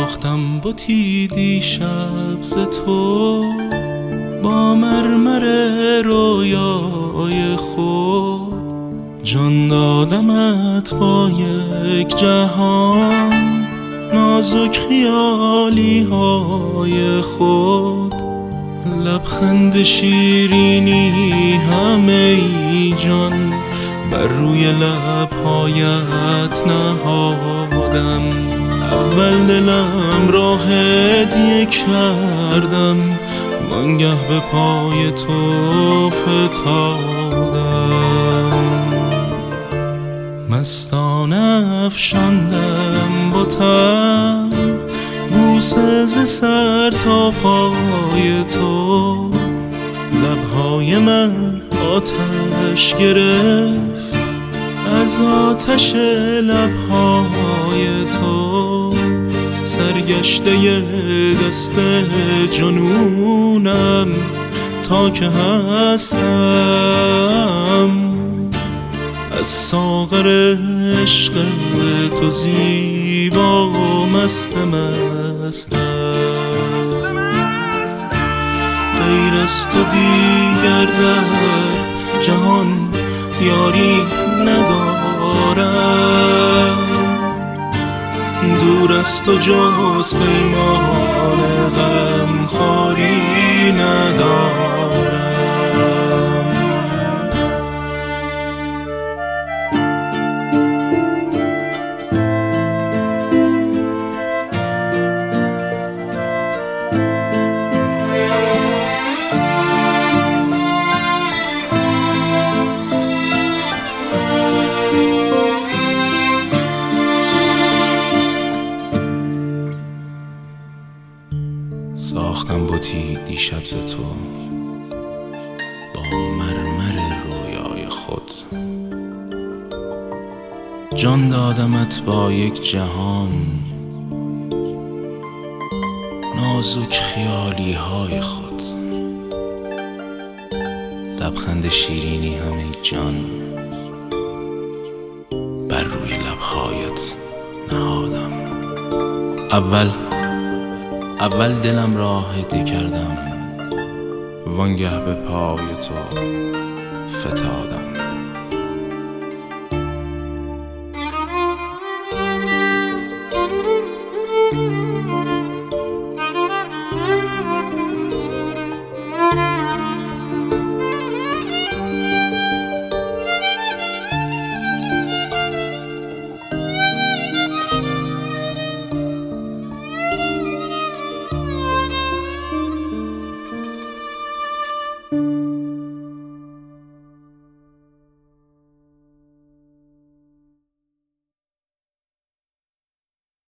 ساختم بتی دیشب ز تو با مرمر رویای خود، جان دادمت با یک جهان نازک خیالی های خود. لبخند شیرینی همه جان بر روی لبهایت نهادم. اول دلم را هدیه کردم، وانگه به پای تو فتادم. مستانه افشاندم بتم بوسه ز سر تا پای تو. لبهای من آتش گرفت از آتش لبهای تو. سرگشته دست جنونم تا که هستم، از ساغر عشق تو زیبا مستم. غیر از تو دیگر در جهان یاری ندارم، دور از تو جز پیمان غم خواری ندارم. ساختم بتی دیشب ز تو با مرمر رویای خود، جان دادمت با یک جهان نازک خیالی های خود. لبخند شیرینی همه جان بر روی لبهایت نهادم. اول دلم را هدیه کردم، وانگه به پای تو فتادم.